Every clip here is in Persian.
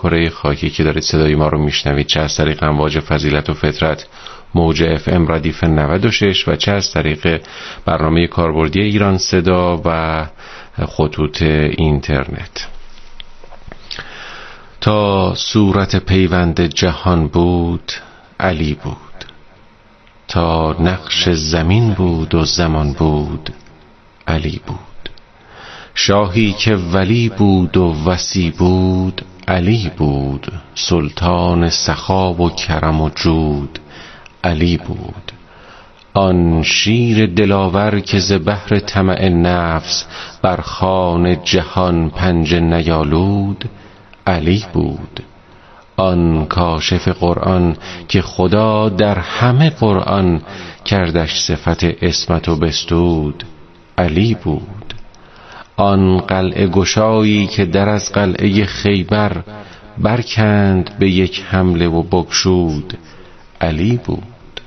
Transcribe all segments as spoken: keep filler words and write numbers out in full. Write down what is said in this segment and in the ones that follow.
کره خاکی که دارید صدای ما رو میشنوید، چه از طریق امواج فضیلت و فطرت موج اف ام ردیف نود و شش و چه از طریق برنامه کاربردی ایران صدا و خطوط اینترنت. تا صورت پیوند جهان بود علی بود، تا نقش زمین بود و زمان بود علی بود. شاهی که ولی بود و وصی بود علی بود، سلطان سخا و کرم و جود علی بود. آن شیر دلاور که ز بحر طمع نفس بر خوان جهان پنجه نیالود علی بود. آن کاشف قرآن که خدا در همه قرآن کردش صفت عصمت و بستود علی بود. آن قلعه گشایی که در از قلعه خیبر برکند به یک حمله و بگشود علی بود.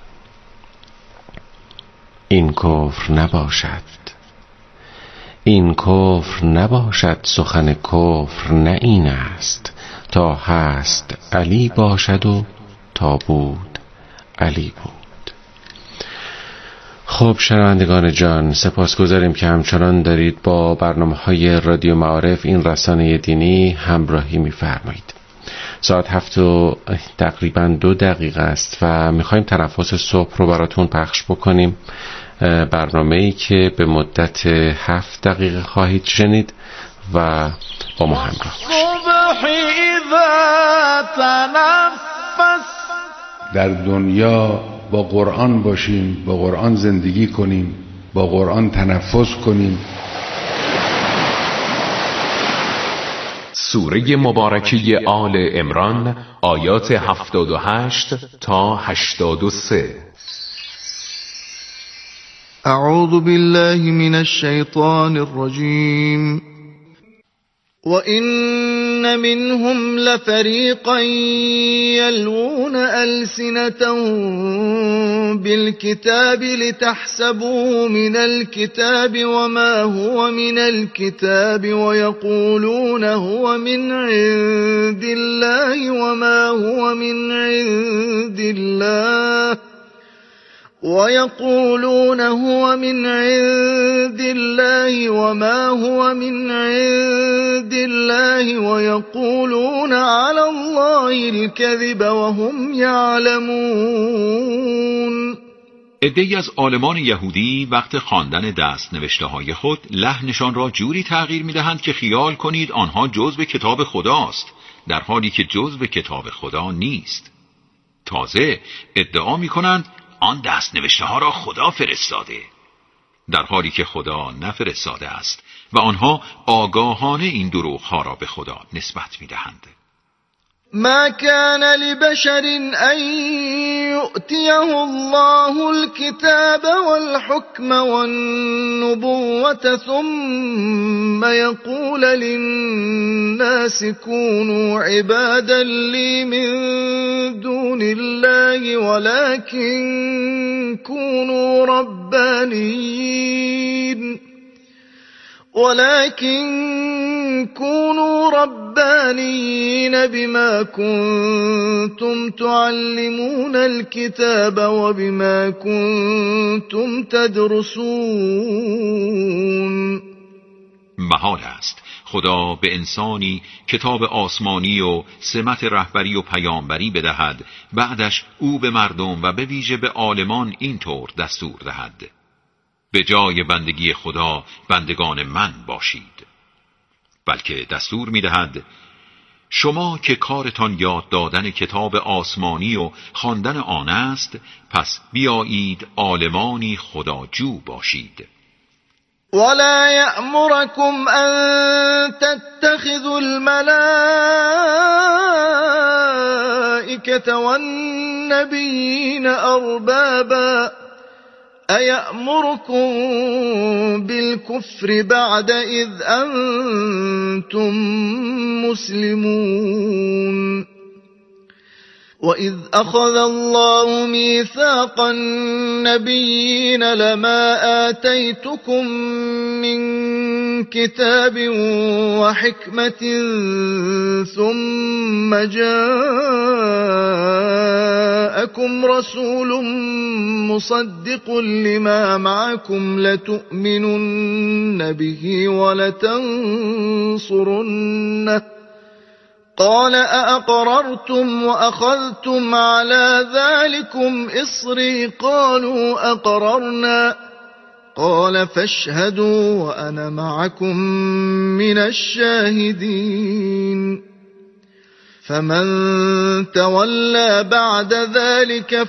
این کفر نباشد، این کفر نباشد، سخن کفر نه این است. تا هست علی باشد و تا بود علی بود. خب شنوندگان جان، سپاسگزاریم که همچنان دارید با برنامه‌های رادیو معارف، این رسانه دینی، همراهی می‌فرمایید. ساعت هفت و تقریبا دو دقیقه است و می‌خوایم تنفس صبح رو براتون پخش بکنیم، برنامه‌ای که به مدت هفت دقیقه خواهید شنید و با ما همراه باشید. در دنیا با قرآن باشیم، با قرآن زندگی کنیم، با قرآن تنفس کنیم. سوره مبارکه آل عمران، آیات هفتاد و هشت تا هشتاد و سه. اعوذ بالله من الشیطان الرجیم. وَإِنَّ مِنْهُمْ لَفَرِيقًا يَلْوُونَ أَلْسِنَتَهُم بِالْكِتَابِ لِتَحْسَبُوهُ مِنَ الْكِتَابِ وَمَا هُوَ مِنَ الْكِتَابِ وَيَقُولُونَ هُوَ مِنْ عِندِ اللَّهِ وَمَا هُوَ مِنْ عِندِ اللَّهِ وَيَقُولُونَ هُوَ مِنْ عِندِ اللَّهِ وَمَا هُوَ مِنْ عِندِ اللَّهِ وَيَقُولُونَ عَلَى اللَّهِ الْكَذِبَ وَهُمْ يَعْلَمُونَ. عده‌ای از عالمان یهودی وقت خواندن دست‌نوشته‌های خود لحنشان را جوری تغییر می‌دهند که خیال کنید آنها جزو کتاب خداست، در حالی که جزو کتاب خدا نیست. تازه ادعا می‌کنند آن دست نوشته ها را خدا فرستاده، در حالی که خدا نفرستاده است و آنها آگاهانه این دروغ ها را به خدا نسبت می دهند. ما كان لبشر أن يؤتيه الله الكتاب والحكم والنبوة ثم يقول للناس كونوا عبادا لي من دون الله ولكن كونوا ربانيين ولكن كونوا ربانيين بما كنتم تعلمون الكتاب وبما كنتم تدرسون. محال است خدا به انسانی کتاب آسمانی و سمت رهبری و پیامبری بدهد، بعدش او به مردم و به ویژه به عالمان اینطور دستور دهد: به جای بندگی خدا بندگان من باشید. بلکه دستور می‌دهد شما که کارتان یاد دادن کتاب آسمانی و خواندن آن است، پس بیایید عالمانی خداجو باشید. ولا يأمركم أن تتخذوا الملائكة والنبيين أربابا أيأمركم بالكفر بعد إذ أنتم مسلمون. وَإِذْ أَخَذَ اللَّهُ مِيثَاقَ النَّبِيِّينَ لَمَا آتَيْتُكُم مِّن كتاب وحكمة ثم جاءكم رسول مصدق لما معكم لتؤمنن به ولتنصرنه قال أأقررتم وأخذتم على ذلكم إصري قالوا أقررنا قال فاشهدوا وأنا معكم من الشاهدين فمن تولى بعد ذلك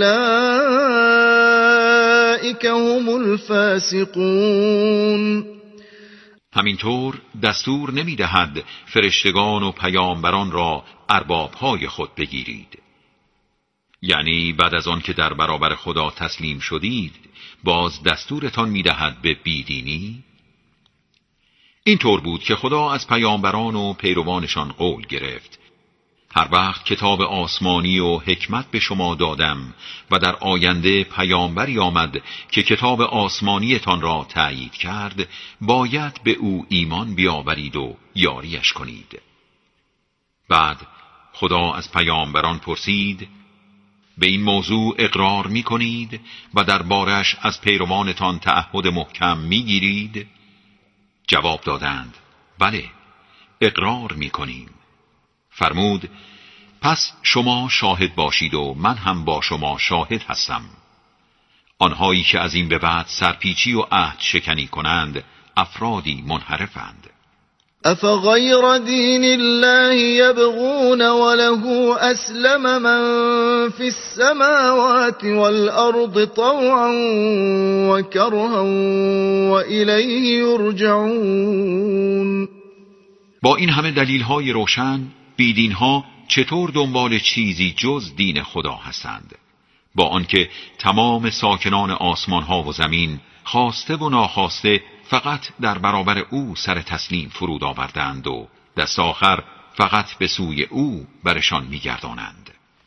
فأولئك هم الفاسقون. همینطور دستور نمی دهد فرشتگان و پیامبران را اربابهای خود بگیرید، یعنی بعد از آن که در برابر خدا تسلیم شدید باز دستورتان می دهد به بیدینی؟ این طور بود که خدا از پیامبران و پیروانشان قول گرفت هر وقت کتاب آسمانی و حکمت به شما دادم و در آینده پیامبری آمد که کتاب آسمانیتان را تأیید کرد باید به او ایمان بیاورید و یاریش کنید. بعد خدا از پیامبران پرسید به این موضوع اقرار می کنید و دربارش از پیروانتان تعهد محکم می گیرید؟ جواب دادند بله، اقرار می کنیم. فرمود پس شما شاهد باشید و من هم با شما شاهد هستم. آنهایی که از این به بعد سرپیچی و عهد شکنی کنند افرادی منحرفند. افغیر دین الله یبغون وله اسلم من فی السماوات والارض طوعا وکرها والیه یرجعون. با این همه دلیل‌های روشن بیدین‌ها چطور دنبال چیزی جز دین خدا هستند، با آنکه تمام ساکنان آسمان‌ها و زمین خواسته و ناخواسته فقط در برابر او سر تسلیم فرود آوردند و دست آخر فقط به سوی او برشان می‌گردانند.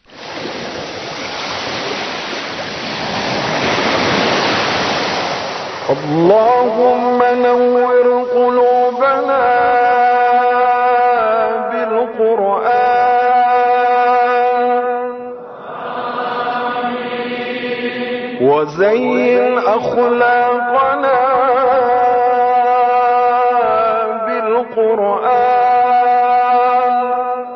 اللهم نور قلوبنا وزين أخلاقنا بالقرآن.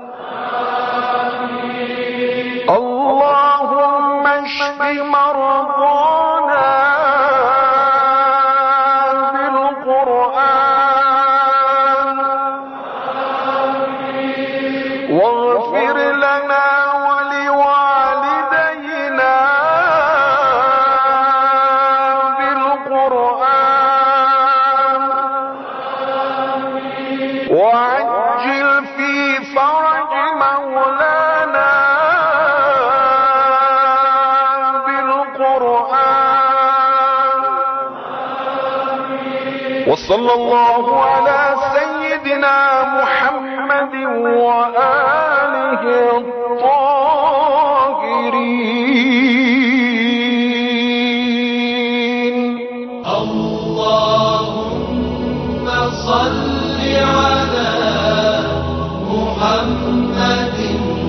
اللهم اشف مرضانا بالقرآن واغفر لنا وعجل في فرج مولانا بالقرآن. وصلى الله على سيدنا محمد وآله الطاهرين. اللهم صل على محمد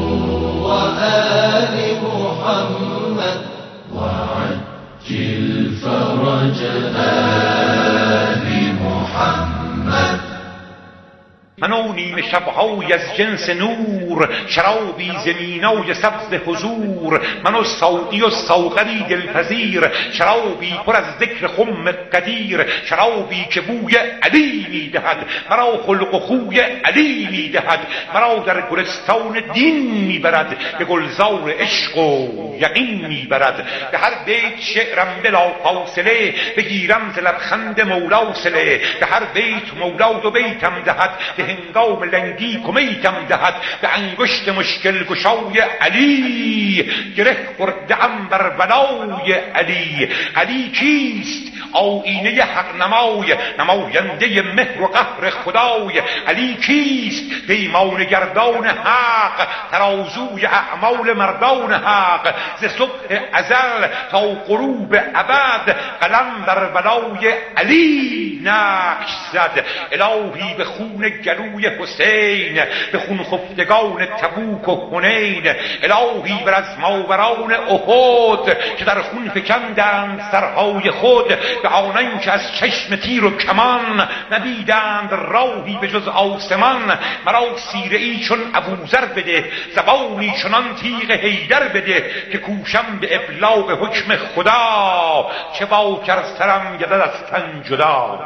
وآل محمد وعجل فرج آل محمد. من او نیمه شبهای از جنس نور، شرابی زمینای سبز حضور. من او ساقی و ساغری دلپذیر، شرابی پر از ذکر خم قدیر. شرابی که بوی علی میدهد، مرا خلق و خوی علی میدهد. مرا در گلستان دین میبرد، به گلزار عشق و یقین میبرد. به هر بیت شعرم بلا فاصله، بگیرم ز لبخند مولا صله. به هر بیت مولا دو بیتم دهد، به هنگام لنگی کمیتم دهد به انگشت مشکل گشای علی. گره خورده ام بر بلای علی. علی کیست؟ آیینه حق نمای، نماینده مهر و قهر خدای. علی کیست؟ پیمان گردان حق، ترازوی اعمال مردان حق. ز صبح ازل تا غروب ابد قلم بر بلای علی نقش زد. الهی به خون گلوی حسین، به خون خفتگان تبوک و حنین. الهی بر از ماوران احد که در خون فکندند سرهای خود، به آنان که از چشم تیر و کمان ندیدند راهی به جز آسمان. مرا سیره ای چون ابوذر بده، زبانی چنان تیغ حیدر بده که کوشم به ابلاغ حکم خدا، چه با کر سرم گردد از تن جدا.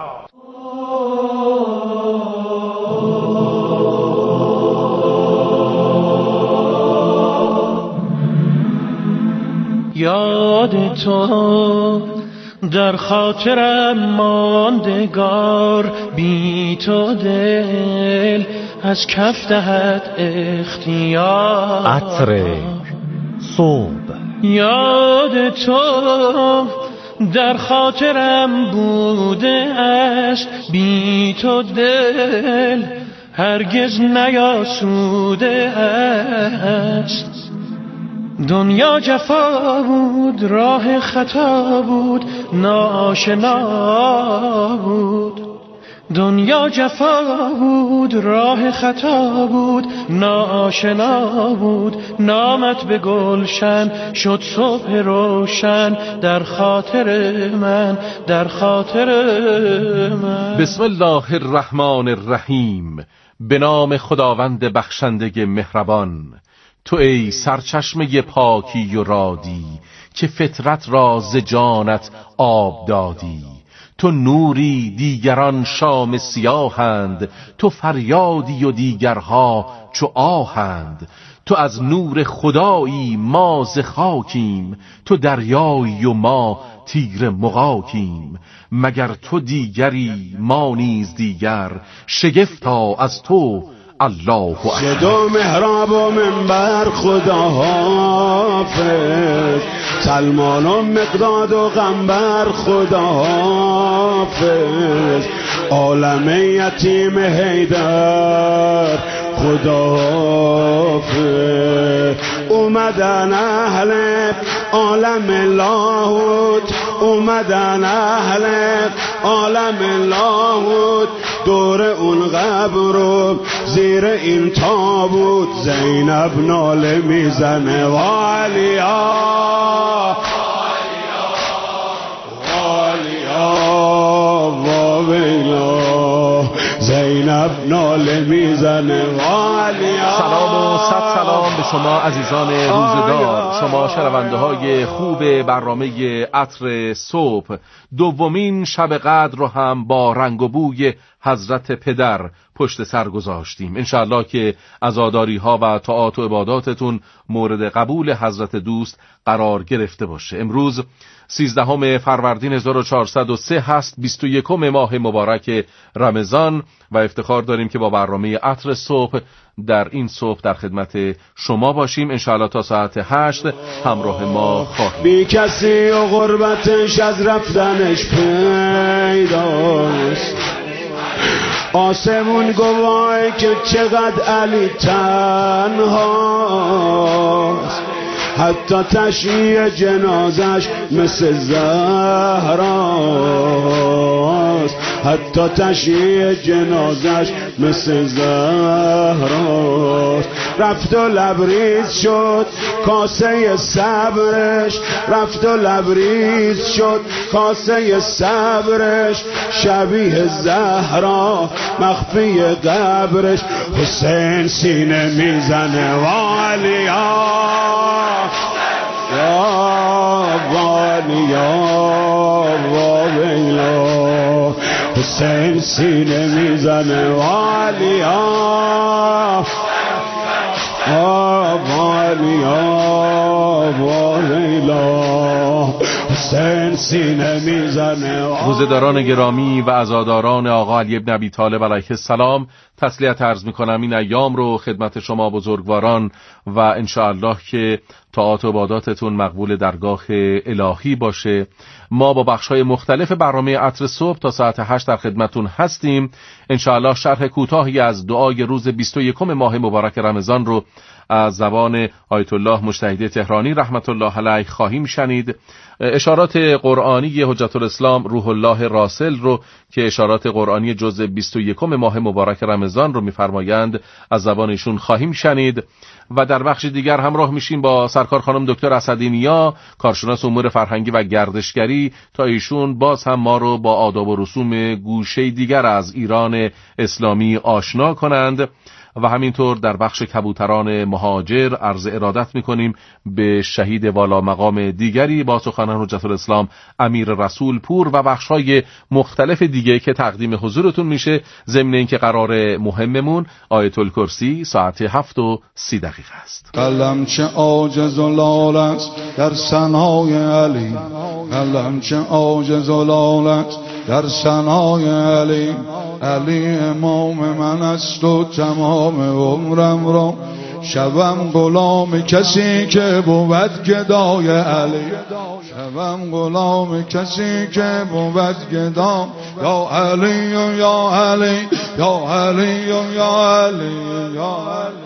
یاد تو در خاطرم ماندگار، بی تو دل از کف دهد اختیار. عطر صبح. یاد تو در خاطرم بوده است، بی تو دل هرگز نیاسوده است. دنیا جفا بود، راه خطا بود، ناآشنا بود. دنیا جفا بود، راه خطا بود، ناآشنا بود. نامت به گلشن شد صبح روشن، در خاطر من، در خاطر من. بسم الله الرحمن الرحیم. به نام خداوند بخشنده مهربان. تو ای سرچشمه پاکی و رادی، که فطرت را ز جانت آب دادی. تو نوری دیگران شام سیاهند، تو فریادی و دیگرها چو آهند. تو از نور خدایی ما ز خاکیم، تو دریایی و ما تیر مغاکیم. مگر تو دیگری ما نیز دیگر، شگفتا از تو الله اکبر. صدا محراب و منبر خدا حافظ، سلمان و مقداد و غنبر خدا حافظ. عالم یتیم حیدر خدا حافظ. اومدن اهل عالم لاهوت، اومدن اهل عالم لاهوت. دور اون قبر رو زیر این تابوت، زینب ناله میزنه والیا والیا واویلا. زینب ناله میزنه والیا. سلام و صد سلام به شما عزیزان روزگار، شما شنونده های خوب برنامه عطر صبح. دومین شب قدر رو هم با رنگ و بوی حضرت پدر پشت سر گذاشتیم. انشاءالله که عزاداری ها و طاعات و عباداتتون مورد قبول حضرت دوست قرار گرفته باشه. امروز سیزدهم فروردین هزار و چهارصد و سه هست، بیست و یکم ماه مبارک رمضان، و افتخار داریم که با برنامه عطر صبح در این صبح در خدمت شما باشیم. انشاءالله تا ساعت هشت همراه ما خواهیم. بی کسی و غربتش از رفتنش پیداست، آسمون گواهی که چقدر علی تنهاست. حتی تشییع جنازش مثل زهراست، حتی تشییع جنازش مثل زهراست. رفت و لبریز شد کاسه صبرش، رفت و لبریز شد کاسه صبرش. شبیه زهرا مخفی قبرش، حسین سینه میزنه والیا یا والیا واویلا. حسین سینه میزنه والیا والیا واویلا. حسین سینه میزنه. روزداران گرامی و عزاداران آقا علی بن ابی طالب علیه السلام، تسلیت عرض میکنم این ایام رو خدمت شما بزرگواران و انشاءالله که طاعات و عباداتتون مقبول درگاه الهی باشه. ما با بخش‌های مختلف برنامه عطر صبح تا ساعت هشت در خدمتون هستیم. انشاءالله شرح کوتاهی از دعای روز بیست و یکم ماه مبارک رمضان رو از زبان آیت الله مجتهدی تهرانی رحمت الله علیه خواهیم شنید. اشارات قرآنی حجت الاسلام روح الله راسل رو که اشارات قرآنی جز بیست و یکم ماه مبارک رمضان رو می‌فرمایند از زبانشون خواهیم شنید و در بخش دیگر همراه میشیم با سرکار خانم دکتر اسدی‌نیا، کارشناس امور فرهنگی و گردشگری، تا ایشون باز هم ما رو با آداب و رسوم گوشه دیگر از ایران اسلامی آشنا کنند. و همینطور در بخش کبوتران مهاجر عرض ارادت میکنیم به شهید والا مقام دیگری با سخنان حجت الاسلام امیر رسول پور و بخش‌های مختلف دیگه که تقدیم حضورتون میشه، ضمن اینکه قرار مهممون آیت الکرسی ساعت هفت و سی دقیقه است. قلم چه عاجز و لال است در ثنای علی، قلم چه عاجز و لال است در ثنای علی. علی امام من است و تمام عمرم را شبم غلام کسی که بود گدای علی، شبم غلام کسی که بود گدا. یا علی یا علی یا علی یا علی یا علی.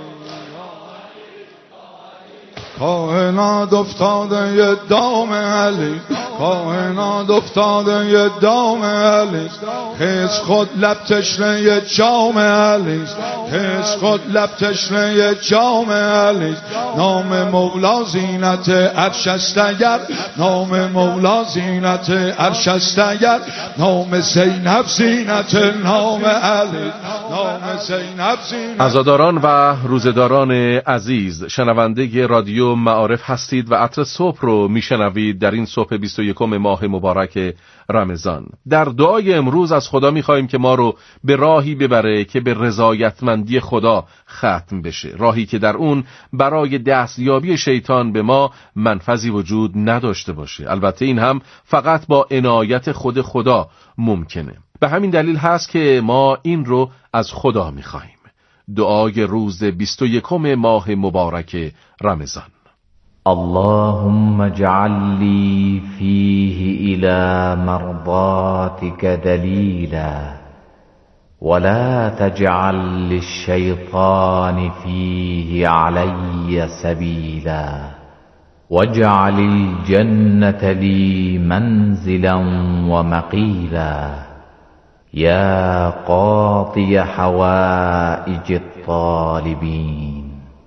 کائنات افتاده یه دام علی، کائنات افتاده یه دام علی. حس خود لب تشنه یه جام علی، حس خود لب تشنه یه جام علی. نام مولا زینت عرش است اگر، نام مولا زینت عرش است اگر. نام زینب زینت نام علی، نام زینب زینت. عزاداران و روزداران عزیز، شنونده رادیو معارف هستید و عطر صبح رو میشنوید در این صبح بیست و یکم ماه مبارک رمضان. در دعای امروز از خدا میخواهیم که ما رو به راهی ببره که به رضایتمندی خدا ختم بشه، راهی که در اون برای دستیابی شیطان به ما منفذی وجود نداشته باشه. البته این هم فقط با عنایت خود خدا ممکنه. به همین دلیل هست که ما این رو از خدا میخواهیم. دعای روز بیست و یکم ماه مبارک رمضان. اللهم اجعل لي فيه إلى مرضاتك دليلا ولا تجعل للشيطان فيه علي سبيلا واجعل الجنة لي منزلا ومقيلا يا قاضي حوائج الطالبين.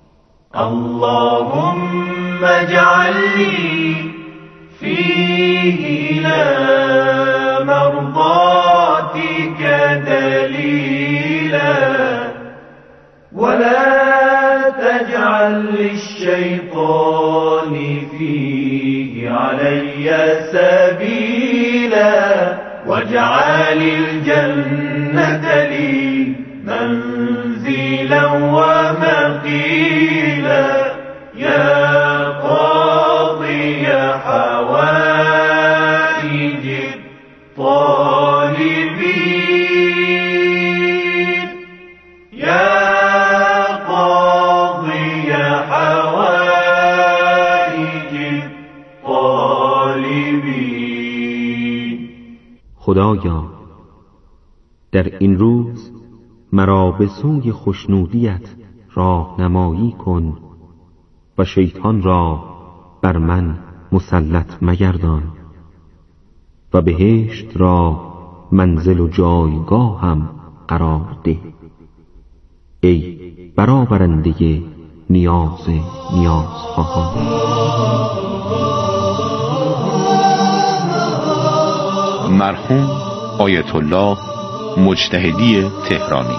اللهم اجعل لي فيه إلى مرضاتك دليلا ولا تجعل للشيطان فيه علي سبيلا واجعل الجنة لي منزلا ومقيلا يا قاضي حوائج الطالبين يا قاضي حوائج الطالبين. خدایا در این روز مرا به سوی خوشنودیت راهنمایی کن و شیطان را بر من مسلط مگردان و بهشت را منزل و جایگاهم قرار ده. ای برآورنده نیاز نیازخواهان. مرحوم آیت الله مجتهدی تهرانی.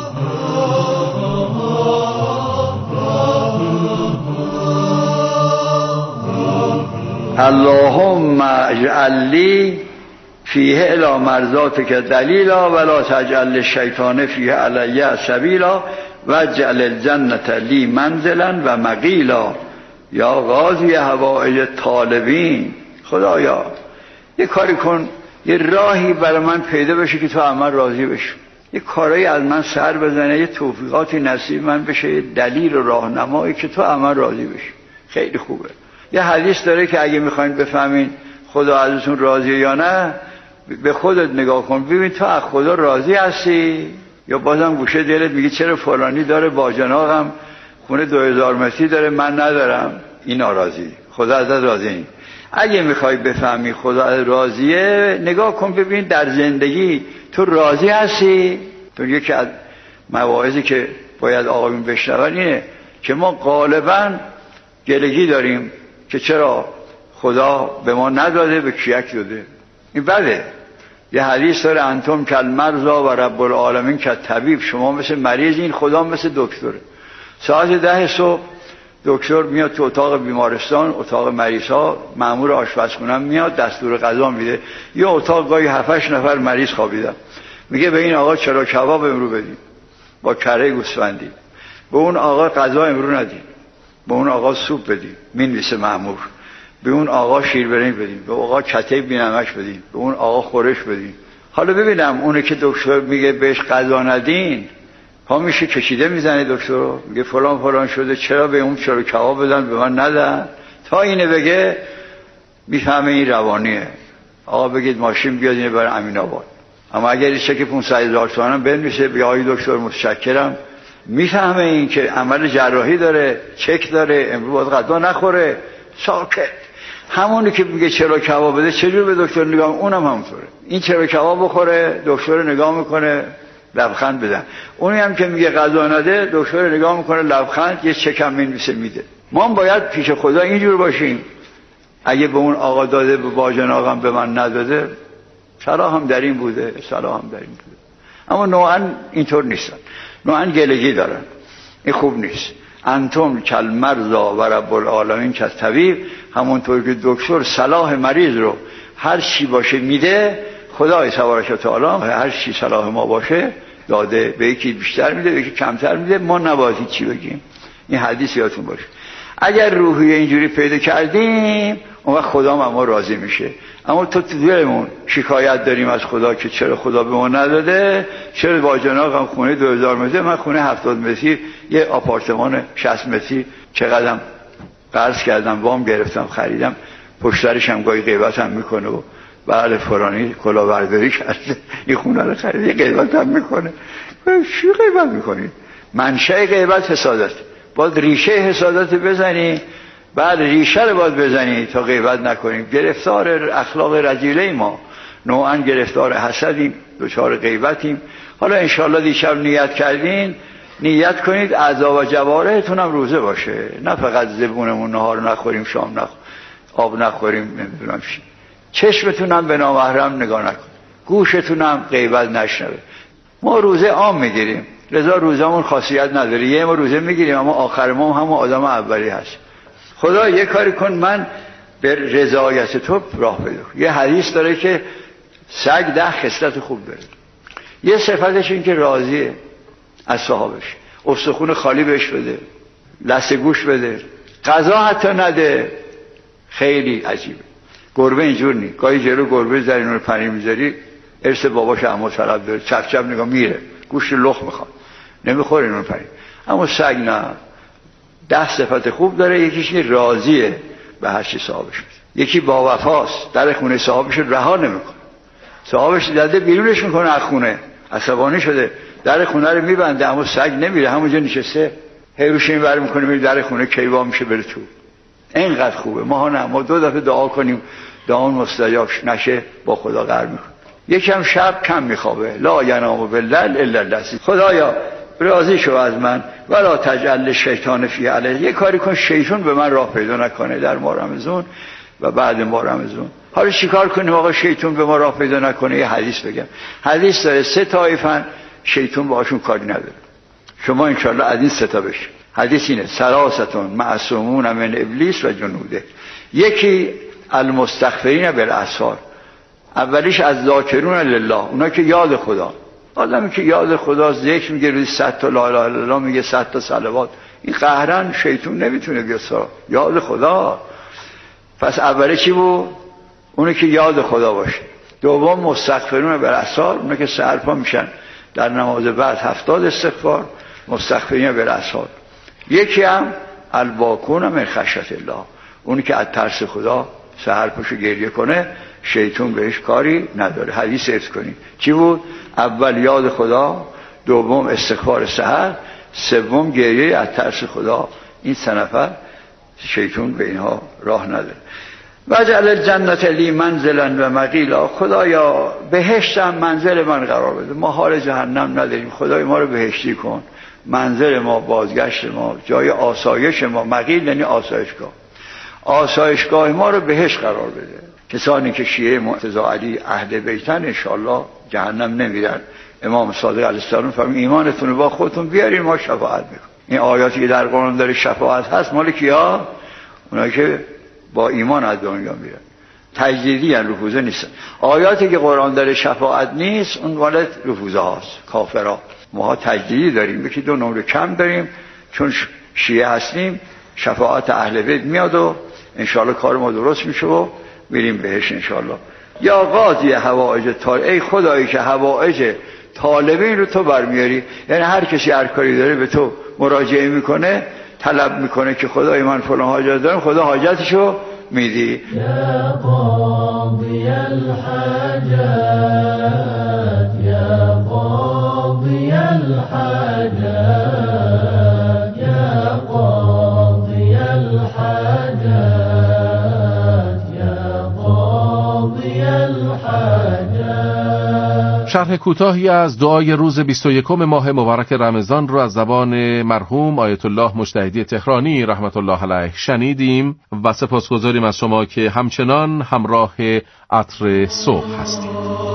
اللهم اجعل لی فیه الی مرضاتک دلیلا ولا تجعل للشیطان فیه علی سبیلا واجعل الجنة لی منزلا و مقیلا یا قاضی حوائج طالبین. خدایا یه کاری کن، یه راهی برای من پیدا بشه که تو از من راضی بشی، یه کارایی از من سر بزنه، یه توفیقاتی نصیب من بشه، یه دلیل و راهنمایی که تو از من راضی بشی. خیلی خوبه. یه حدیث داره که اگه میخواین بفهمین خدا ازتون راضیه یا نه، به خودت نگاه کن ببین تو از خدا راضی هستی یا بازم گوشه دلت میگی چرا فلانی داره باجناقم خونه دو هزار متری داره من ندارم، این ناراضی، خدا ازت راضی نیست. اگه میخوای بفهمی خدا ازت راضیه نگاه کن ببین در زندگی تو راضی هستی. تو یکی از مواعظی که باید آقایون بشنون اینه که ما غالبا گلگی داریم که چرا خدا به ما نداده به کیک داده. این بده. یه حدیث داره انتم کل مرضا و رب العالمین کل طبیب، شما مثل مریض این خدا مثل دکتره. ساعت ده صبح دکتر میاد تو اتاق بیمارستان، اتاق مریضا، مأمور آشپزخونه میاد دستور غذا میده. یه اتاق گاهی هفتش نفر مریض خوابیدن، میگه به این آقا چرا کباب امرو بدید با کره گوسفندی، به اون آقا غذا امرو ندید، به اون آقا سوپ بدید مینویسه مأمور، به اون آقا شیر برنج بدید، به آقا کته بینمک بدید، به اون آقا خورش بدید. حالا ببینم اونه که دکتر میگه بهش غذا ندین ها میشه کشیده میزنه دکتر میگه فلان فلان شده چرا به اون چرا کباب بدن به من ندن، تا اینه بگه میفهمه این روانیه. آقا بگید ماشین بیاد اینه برای امین آباد، اما اگر چک پانصد هزار تومانم بنویسه بگه آقای دکتر متشکرم، میفهمه این که عمل جراحی داره، چک داره، امروز باید غذا نخوره، ساکت. همونی که میگه چرا کباب بده چجور به دکتر نگاه، اونم همونطوره. این چرا کباب بخوره دکتر نگاه میکنه لبخند بدن، اونی هم که میگه غذا نده دکتر نگاه میکنه لبخند، یه چکم مینویسه میده. ما هم باید پیش خدا اینجور باشیم اگه به اون آقا داده به باجناقم به من نداده صلاح هم در این بوده، صلاح هم در این بوده. اما نوعا اینطور نیستن، نوعا گلگی دارن، این خوب نیست. انتم کل مرضا و رب العالمین کل طبیب، همونطور که دکتر صلاح مریض رو هر چی باشه میده، خدای تبارک و تعالی هر چی صلاح ما باشه داده، به یکی بیشتر میده به یکی کمتر میده، ما نباید چی بگیم. این حدیث یادتون باشه. اگر روحیه اینجوری پیدا کردیم اون وقت خدا هم ما راضی میشه. اما تو تو دلمون شکایت داریم از خدا که چرا خدا به ما نداده، چرا با جناقم خونه دو هزار متری، من خونه هفتاد متری یه آپارتمان شصت متری چقدرم قرض کردم وام گرفتم خریدم، پشترش هم گاهی غیبت هم میکنه و بله فلانی کلاهبرداری کرده این خونه رو خرید غیبت هم میکنه. چی غیبت میکنی؟ منشأ غیبت حسادت، باید ریشه حسادت بزنی، بعد ریشه رو باید بزنی تا غیبت نکنیم. گرفتار اخلاق رذیله ما، نوعا گرفتار حسدیم، دچار غیبتیم. حالا انشالله دیشب نیت کردین، نیت کنید اعضا و جوارحتون هم روزه باشه، نه فقط زبونمون نهار نخوریم شام نخوریم آب نخوریم نمیدونم چی، چشمتون هم به نامحرم نگاه نکن، گوشتون هم غیبت نشنوه. ما روزه عام میگیریم، لذا روزمون خاصیت نداره، یه ما روزه میگیریم اما آخر ما هم همون آدم اولی هست. خدا یه کاری کن من به رضایت تو راه پیدا کنم. یه حدیث داره که سگ ده خصلت خوب داره، یه صفتش این که راضیه از صاحبش، استخون خالی بهش بده، لثه گوش بده، غذا حتی نده. خیلی عجیبه. گربه اینجور نیست، گاهی جلو گربه زرین رو پنیر میذاری ارث باباش عمو طلب داره، چپ چپ نگاه میره گوشت لخ میخواد نمیخوره اینو پنیر. اما سگ نه، ده صفت خوب داره. یکیش این راضیه به هر چی صاحبش میده، یکی با وفاست، در خونه صاحبش رو رها نمیکنه، صاحبش داده بیرونش میکنه از خونه، عصبانی شده در خونه رو میبنده اما سگ نمیره، همونجا نشسته هیروش این بر میکنه میره در خونه کیوا میشه بره تو. اینقدر خوبه. ما نه، ما دو دفعه دعا کنیم دعا مستجاب نشه با خدا قهر میکنه. یکم شب کم میخوابه، لا ینام باللیل الا اللذی. خدایا راضی شو از من ولا تجعل شیطان فی علیه. یه کاری کن شیطان به من راه پیدا نکنه در ماه رمضان و بعد ماه رمضان. حالا چیکار کنیم آقا شیطان به ما راه پیدا نکنه؟ یه حدیث بگم. حدیث داره سه طایفن شیطان باهاشون کاری نداره، شما انشالله از این سه تا بشید. حدیث اینه سلاستون معصومون من ابلیس و جنوده. یکی المستغفرین بالاسحار، اولیش از ذاکرون لله، اونا که یاد خدا، آدمی که یاد خدا ذکر میگه روی صد تا لا اله الا الله میگه صد تا صلوات، این قهرن شیطان نمیتونه بیاد سراغ یاد خدا. پس اولی چی بود؟ اونی که یاد خدا باشه. دوم مستغفرون بالاسحار، اونی که سحرپا میشن در نماز بعد هفتاد استغفار، مستغفرین بالاسحار. یکی هم الباکون من خشیت الله، اونی که از ترس خدا سحر پشو گریه کنه شیطان بهش کاری نداره. حدیث حفظ کنید چی بود؟ اول یاد خدا، دوم استغفار سحر، سوم گریه از ترس خدا. این سه نفر شیطان به اینها راه نداره. وجعل الجنت لی منزلا و مقیلا، خدایا بهشتم منزل من قرار بده، ما حال جهنم نداریم، خدای ما رو بهشتی کن، منزل ما، بازگشت ما، جای آسایش ما. مقیل یعنی آسایشگاه، آسایشگاه ما رو بهشت قرار بده. کسانی که شیعه مرتضی علی اهل بیتن انشاءالله جهنم نمیرن. امام صادق علیه السلام فرمود ایمانتون رو با خودتون بیارین ما شفاعت میکنیم. این آیاتی که در قرآن داره شفاعت هست مال کیا؟ اونایی که با ایمان از دنیا میرن، تجدیدی ان، رفوزه نیستن. آیاتی که قرآن داره شفاعت نیست اون مال رفوزه هاست، کافرها. ما تجدیدی داریم، یکی دو نمره کم داریم چون شیعه هستیم. شفاعت اهل بیت میاد و انشاءالله کار ما درست میشه و میریم بهش انشاءالله. یا قاضی حوائج طالب، ای خدایی که حوائج طالبین رو تو برمیاری، یعنی هر کسی هر کاری داره به تو مراجعه میکنه، طلب میکنه که خدای من فلان حاجت دارم، خدا حاجتشو میدی. یا قاضی الحاجات، یا قاضی الحاجات، یا قاضی الحاجات، یا قاضی الحاجات. شرح کوتاهی از دعای روز بیست و یکم ماه مبارک رمضان رو از زبان مرحوم آیت الله مجتهدی تهرانی رحمت الله علیه شنیدیم و سپاسگزاریم از شما که همچنان همراه عطر صبح هستید.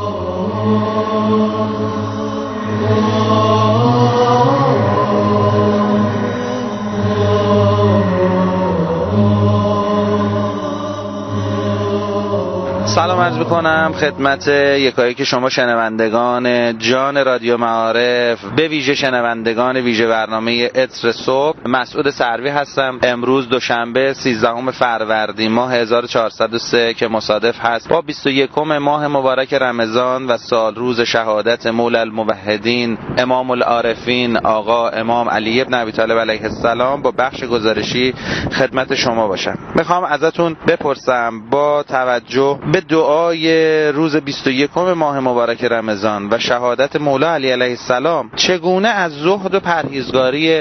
سلام عرض میکنم خدمت یکایی که شما شنوندگان جان رادیو معارف، به ویژه شنوندگان ویژه برنامه عطر صبح. مسعود سروی هستم. امروز دوشنبه سیزدهم فروردین ماه هزار و چهارصد و سه که مصادف هست با بیست و یکم ماه مبارک رمضان و سال روز شهادت مولا الموحدین امام العارفین آقا امام علی ابن ابی طالب علیه السلام، با بخش گزارشی خدمت شما باشم. میخوام ازتون بپرسم با توجه به دعای روز بیست و یکم ماه مبارک رمضان و شهادت مولا علی علیه السلام چگونه از زهد و پرهیزگاری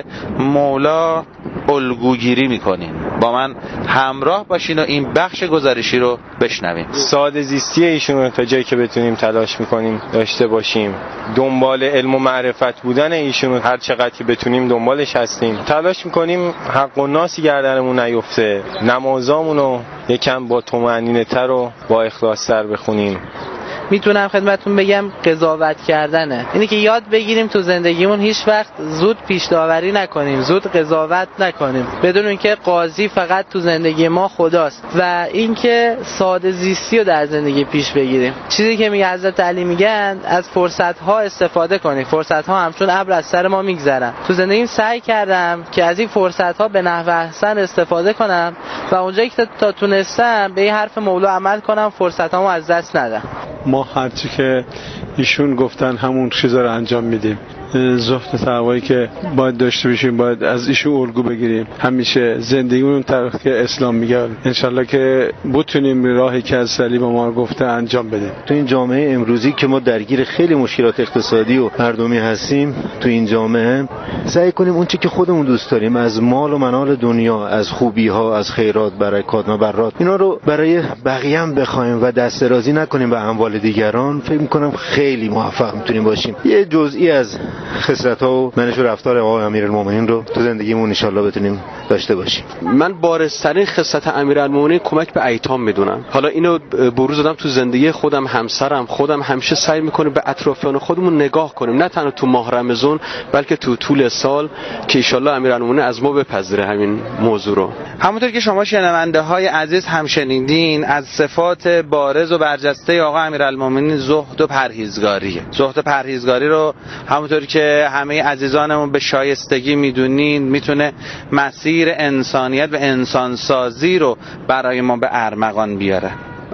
مولا الگوگیری میکنین؟ با من همراه باشین و این بخش گزارشی رو بشنویم. ساده زیستی ایشون رو تا جایی که بتونیم تلاش میکنیم داشته باشیم، دنبال علم و معرفت بودن ایشون رو هر چقدر که بتونیم دنبالش هستیم، تلاش میکنیم حق و ناسی گردنمون نیفته، نمازامون رو یکم با طمأنینه تر و با اخلاص تر بخونیم. میتونم خدمتتون بگم قضاوت کردنه، اینی که یاد بگیریم تو زندگیمون هیچ وقت زود پیش داوری نکنیم، زود قضاوت نکنیم، بدون اینکه قاضی فقط تو زندگی ما خداست، و اینکه ساده زیستی رو در زندگی پیش بگیریم. چیزی که میگه حضرت علی میگن از فرصت ها استفاده کنیم، فرصت ها همچون ابر از سر ما میگذرن. تو زندگیم سعی کردم که از این فرصت ها به نحو احسن استفاده کنم و اونجایی که تا تونستم به این حرف مولا عمل کنم، فرصت هامو از دست ندم. ما هرچی که ایشون گفتن همون چیزا رو انجام میدیم. زهد تقوایی که باید داشته باشیم باید از ایشون الگو بگیریم. همیشه زندگیمون طرف که اسلام میگه، انشالله که بتونیم راهی که از صلیب ما گفته انجام بدیم. تو این جامعه امروزی که ما درگیر خیلی مشکلات اقتصادی و مردمی هستیم، تو این جامعه سعی کنیم اون چیزی که خودمون دوست داریم از مال و منال دنیا، از خوبی ها، از خیرات، برکات، مبرات، اینا رو برای بقیه هم بخوایم و دست درازی نکنیم به اموال دیگران، فکر می‌کنم خیلی موفق میتونیم باشیم. یه جزئی از خصلت‌ها و منش و رفتار آقای امیرالمومنین رو تو زندگیمون ان شاءالله بتونیم داشته باشیم. من بارزترین خصلت امیرالمومنین کمک به ایتام میدونم. حالا اینو بروز دادم تو زندگی خودم، همسرم، خودم همیشه سعی میکنیم به اطرافیان خودمون نگاه کنیم، نه تنها تو ماه رمضان بلکه تو طول سال، که ان شاءالله امیرالمومنین از ما بپذیره همین موضوع رو. همونطور که شما شنونده های عزیز هم شنیدین، از صفات بارز و برجسته آقا امیرالمومنین زهد و پرهیزگاریه. زهد و پرهیزگاری رو همونطور که همه عزیزانمون به شایستگی میدونین میتونه مسیر انسانیت و انسانسازی رو برای ما به ارمغان بیاره.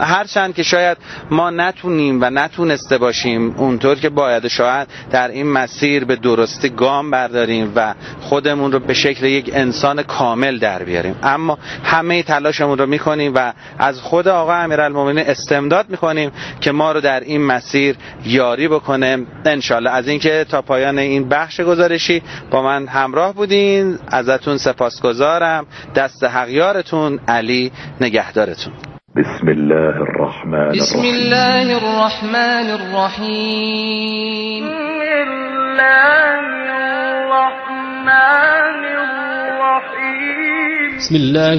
هرچند که شاید ما نتونیم و نتونسته باشیم اونطور که باید، شاید در این مسیر به درستی گام برداریم و خودمون رو به شکل یک انسان کامل در بیاریم، اما همه تلاشمون رو میکنیم و از خود آقا امیرالمومنین استمداد میکنیم که ما رو در این مسیر یاری بکنه انشالله. از اینکه تا پایان این بخش گزارشی با من همراه بودین ازتون سپاسگزارم. دست حق یارتون، علی نگهدارتون. بسم الله الرحمن بسم الله الرحمن الرحیم. بسم الله الرحمن الرحیم. بسم الله